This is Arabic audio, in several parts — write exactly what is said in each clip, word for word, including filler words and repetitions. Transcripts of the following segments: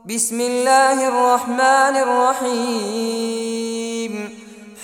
بسم الله الرحمن الرحيم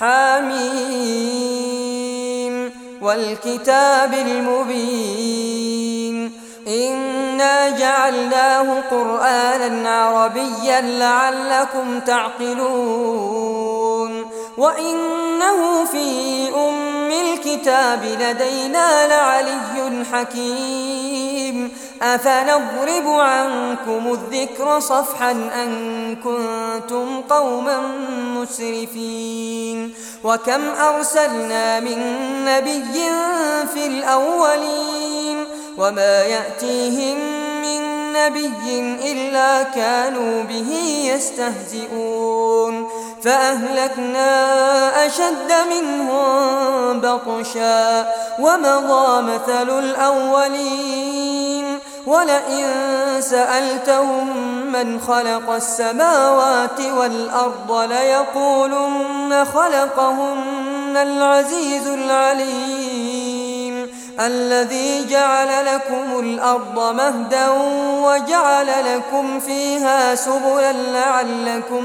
حميم والكتاب المبين إنا جعلناه قرآنا عربيا لعلكم تعقلون وإنه في أم الكتاب لدينا لعلي حكيم أفنضرب عنكم الذكر صفحا أن كنتم قوما مسرفين وكم أرسلنا من نبي في الأولين وما يأتيهم من نبي إلا كانوا به يستهزئون فأهلكنا أشد منهم بطشا ومضى مثل الأولين ولئن سألتهم من خلق السماوات والأرض ليقولن خلقهن العزيز العليم الذي جعل لكم الأرض مهدا وجعل لكم فيها سبلا لعلكم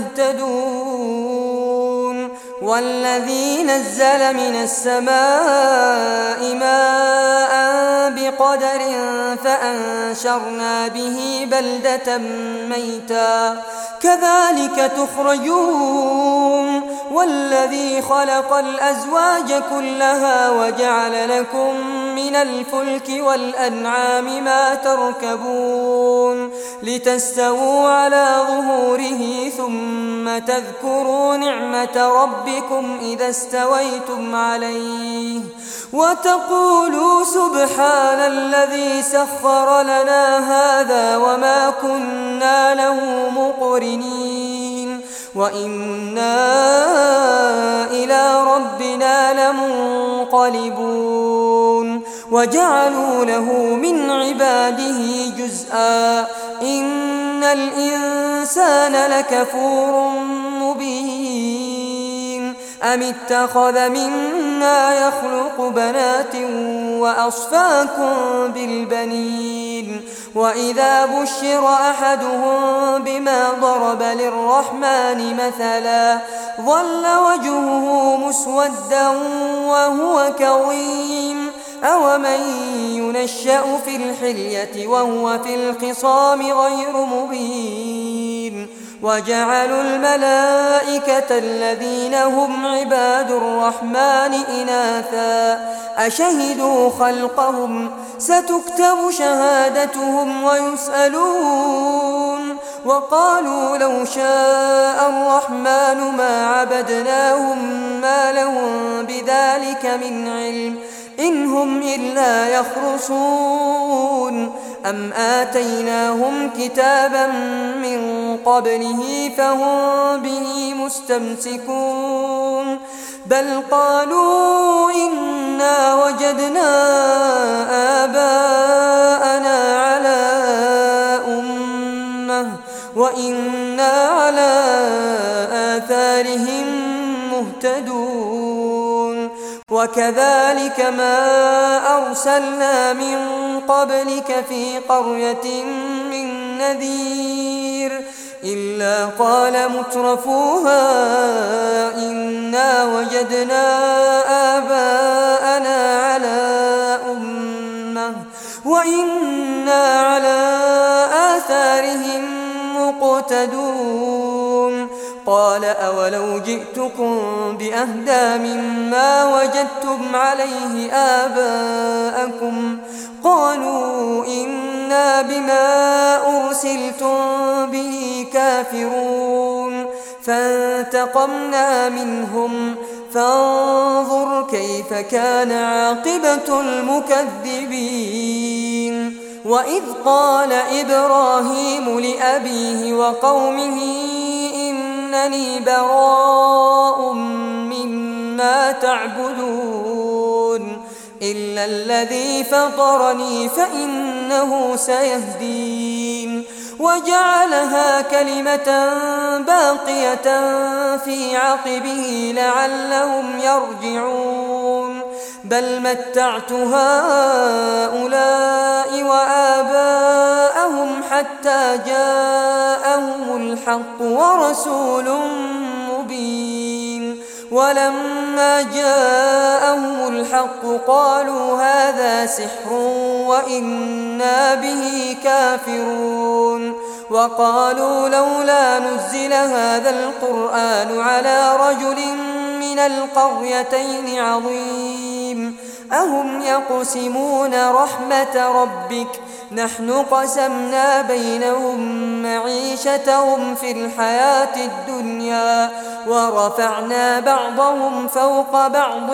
تهتدون والذي نزل من السماء ماء بقدر فأنشرنا به بلدة ميتا كذلك تخرجون والذي خلق الأزواج كلها وجعل لكم من الفلك والأنعام ما تركبون لتستووا على ظهوره ثم تذكروا نعمة ربكم إذا استويتم عليه وتقولوا سبحان الذي سخر لنا هذا وما كنا له مقرنين وإنا إلى ربنا لمنقلبون وجعلوا له من عباده جزءا إن الإنسان لكفور مبين أم اتخذ مما يخلق بنات وأصفاكم بالبنين وإذا بشر أحدهم بما ضرب للرحمن مثلا ظل وجهه مسودا وهو كظيم أومن ينشأ في الحلية وهو في الخصام غير مبين وجعلوا الملائكة الذين هم عباد الرحمن إناثا أشهدوا خلقهم ستكتب شهادتهم ويسألون وقالوا لو شاء الرحمن ما عبدناهم ما لهم بذلك من علم إن هم إلا يخرصون أم آتيناهم كتابا من قبله فهم به مستمسكون بل قالوا إنا وجدنا آباءنا على أمة وإنا على آثارهم مهتدون وكذلك ما أرسلنا من قبلك في قرية من نذير إلا قال مترفوها إنا وجدنا آباءنا على أمة وإنا على آثارهم مقتدون قال أولو جئتكم بأهدى مما وجدتم عليه آباءكم قالوا إنا بما أرسلتم به كافرون فانتقمنا منهم فانظر كيف كان عاقبة المكذبين وإذ قال إبراهيم لأبيه وقومه إنني براء مما تعبدون إلا الذي فطرني فإنه سيهدين وجعلها كلمة باقية في عقبه لعلهم يرجعون بل متعت هؤلاء وآباءهم حتى جاءهم الحق ورسول مبين ولما جاءهم الحق قالوا هذا سحر وإنا به كافرون وقالوا لولا نزل هذا القرآن على رجل من القريتين عظيم أهم يقسمون رحمة ربك نحن قسمنا بينهم معيشتهم في الحياة الدنيا ورفعنا بعضهم فوق بعض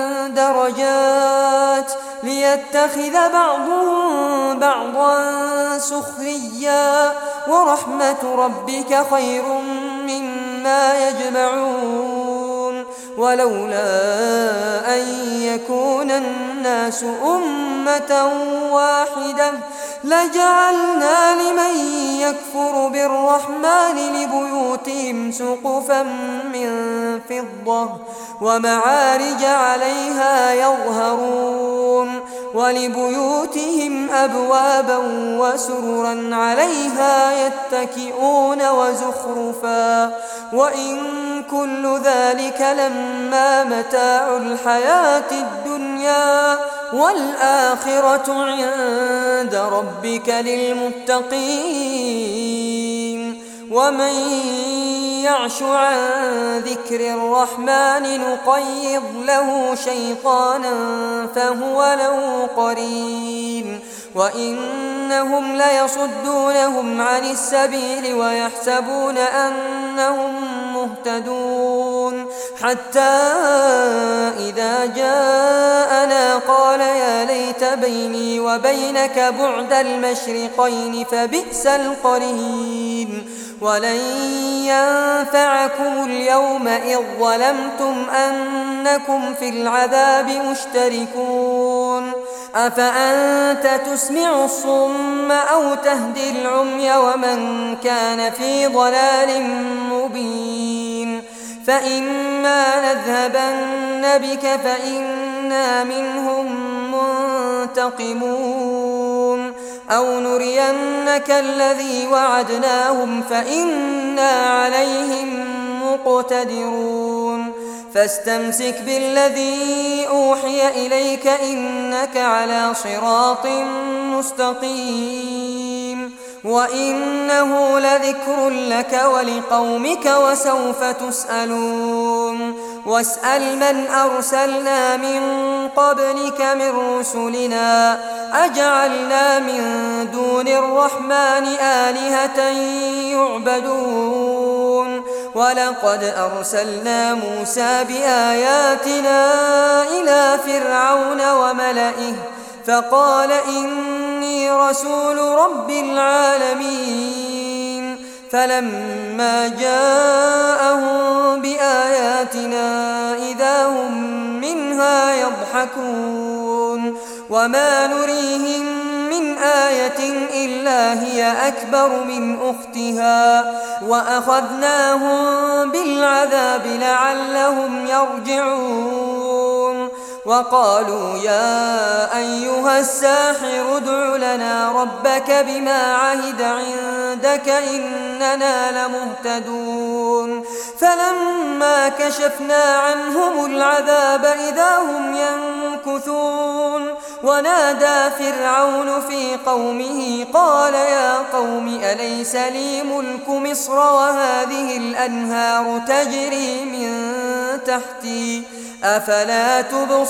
درجات ليتخذ بعضهم بعضا سخريا ورحمة ربك خير مما يجمعون ولولا أن يكون الناس أمة واحدة لجعلنا لمن يكفر بالرحمن لبيوتهم سقفا من فضة ومعارج عليها يظهرون ولبيوتهم أبوابا وسررا عليها يتكئون وزخرفا وإن كل ذلك لما متاع الحياة الدنيا والآخرة عند ربك للمتقين ومن يعش عن ذكر الرحمن نقيض له شيطانا فهو له قرين وإنهم ليصدونهم عن السبيل ويحسبون أنهم مهتدون حتى إذا جاءنا قال يا ليت بيني وبينك بعد المشرقين فبئس القرين ولن ينفعكم اليوم إذ ظلمتم أنكم في العذاب مشتركون أفأنت تسمع الصم أو تهدي العمي ومن كان في ضلال مبين فإما نذهبن بك فإنا منهم منتقمون أو نرينك الذي وعدناهم فإنا عليهم مقتدرون فاستمسك بالذي أوحي إليك إنك على صراط مستقيم وإنه لذكر لك ولقومك وسوف تسألون واسأل من أرسلنا من قبلك من رسلنا أجعلنا من دون الرحمن آلهة يعبدون ولقد أرسلنا موسى بآياتنا إلى فرعون وملئه فقال إني رسول رب العالمين فلما جاءهم بآياتنا إذا هم منها يضحكون وما نريهم من آية إلا هي أكبر من أختها وأخذناهم بالعذاب لعلهم يرجعون وقالوا يا أيها الساحر ادع لنا ربك بما عهد عندك إننا لمهتدون فلما كشفنا عنهم العذاب إذا هم ينكثون ونادى فرعون في قومه قال يا قوم أليس لي ملك مصر وهذه الأنهار تجري من تحتي أفلا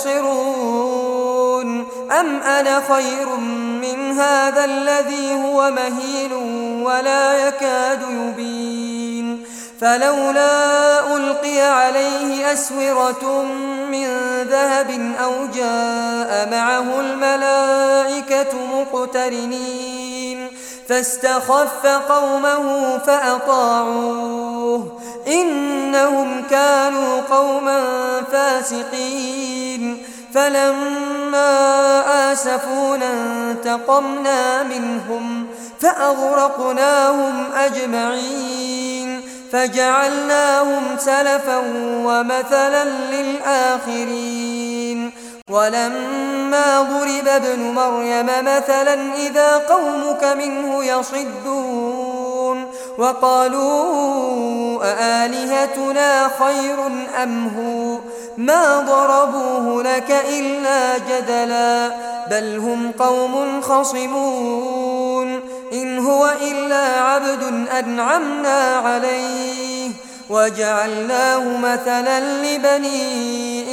تبصرون أم أنا خير من هذا الذي هو مهين ولا يكاد يبين فلولا ألقي عليه أسورة من ذهب أو جاء معه الملائكة مقترنين فاستخف قومه فأطاعوه إنهم كانوا قوما فاسقين فلما آسفونا انتقمنا منهم فأغرقناهم أجمعين فجعلناهم سلفا ومثلا للآخرين ولما ضرب ابن مريم مثلا إذا قومك منه يصدون وقالوا أآلهتنا خير أم هو ما ضربوه لك إلا جدلا بل هم قوم خصمون إن هو إلا عبد أنعمنا عليه وجعلناه مثلا لبني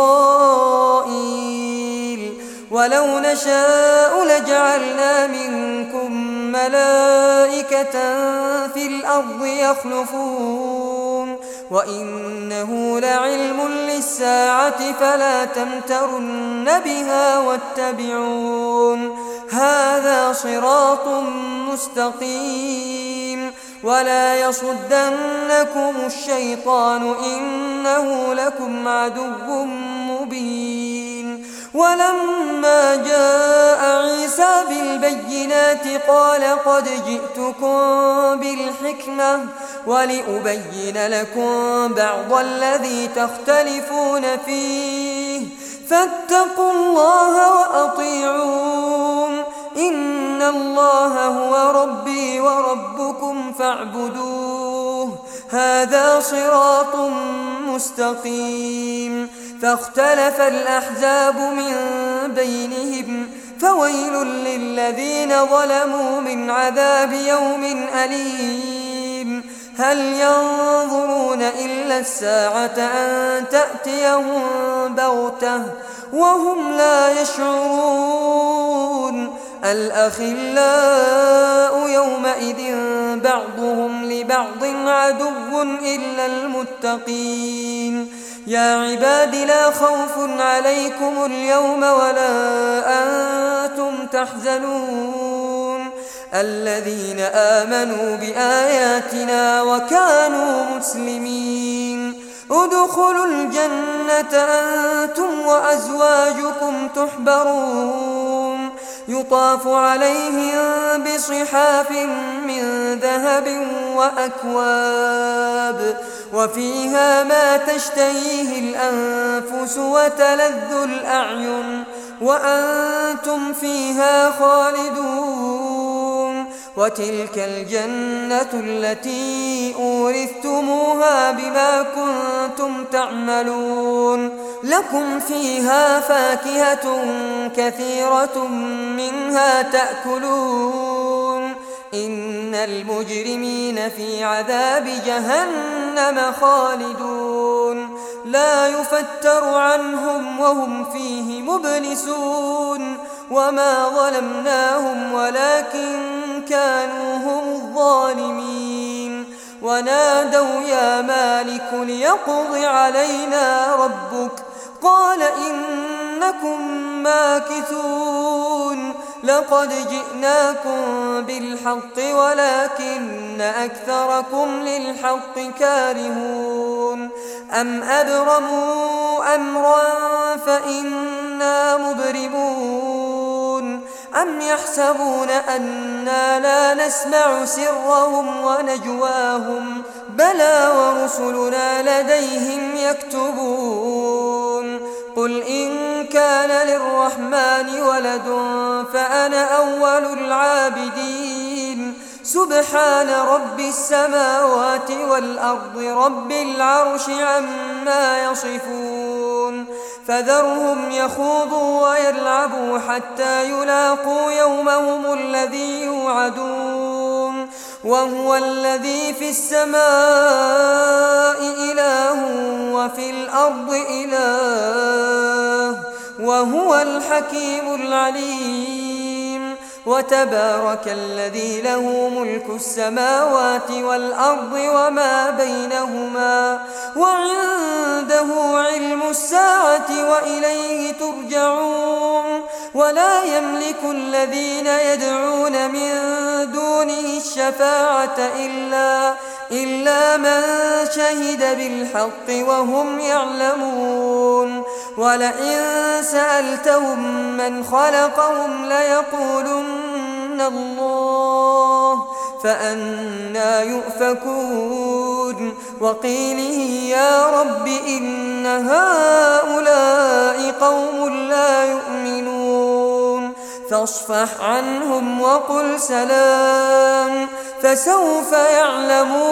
إسرائيل ولو نشاء لجعلنا منكم ملائكة في الأرض يخلفون وإنه لعلم للساعة فلا تمترن بها واتبعون هذا صراط مستقيم ولا يصدنكم الشيطان إنه لكم عدو مبين ولما جاء عيسى بالبينات قال قد جئتكم بالحكمة ولأبين لكم بعض الذي تختلفون فيه فاتقوا الله وأطيعون إن الله هو ربي وربكم فاعبدوه هذا صراط مستقيم فاختلف الأحزاب من بينهم فويل للذين ظلموا من عذاب يوم أليم هل ينظرون إلا الساعة أن تأتيهم بغتة وهم لا يشعرون الأخلاء يومئذ بعضهم لبعض عدو إلا المتقين يا عباد لا خوف عليكم اليوم ولا أنتم تحزنون الذين آمنوا بآياتنا وكانوا مسلمين ادخلوا الجنة أنتم وأزواجكم تحبرون يطاف عليهم بصحاف من ذهب وأكواب وفيها ما تشتهيه الأنفس وتلذ الأعين وأنتم فيها خالدون وتلك الجنة التي أورثتموها بما كنتم تعملون لكم فيها فاكهة كثيرة منها تأكلون إن المجرمين في عذاب جهنم خالدون لا يفتر عنهم وهم فيه مبلسون وما ظلمناهم ولكن كانوا هم الظالمين ونادوا يا مالك ليقض علينا ربك قال إنكم ماكثون لقد جئناكم بالحق ولكن أكثركم للحق كارهون أم أبرموا أمرا فإنا مبرمون أم يحسبون أنا لا نسمع سرهم ونجواهم بلى ورسلنا لديهم يكتبون قل إن كان للرحمن ولد فأنا أول العابدين سبحان رب السماوات والأرض رب العرش عما يصفون فذرهم يخوضوا ويلعبوا حتى يلاقوا يومهم الذي يوعدون وهو الذي في السماء إله وفي الأرض إله وهو الحكيم العليم وتبارك الذي له ملك السماوات والأرض وما بينهما وعنده علم الساعة وإليه ترجعون ولا يملك الذين يدعون من دونه الشفاعة إلا إلا من شهد بالحق وهم يعلمون ولئن سألتهم من خلقهم ليقولن الله فأنى يؤفكون وقيله يا رب إن إن هؤلاء قوم لا يؤمنون فاصفح عنهم وقل سلام فسوف يعلمون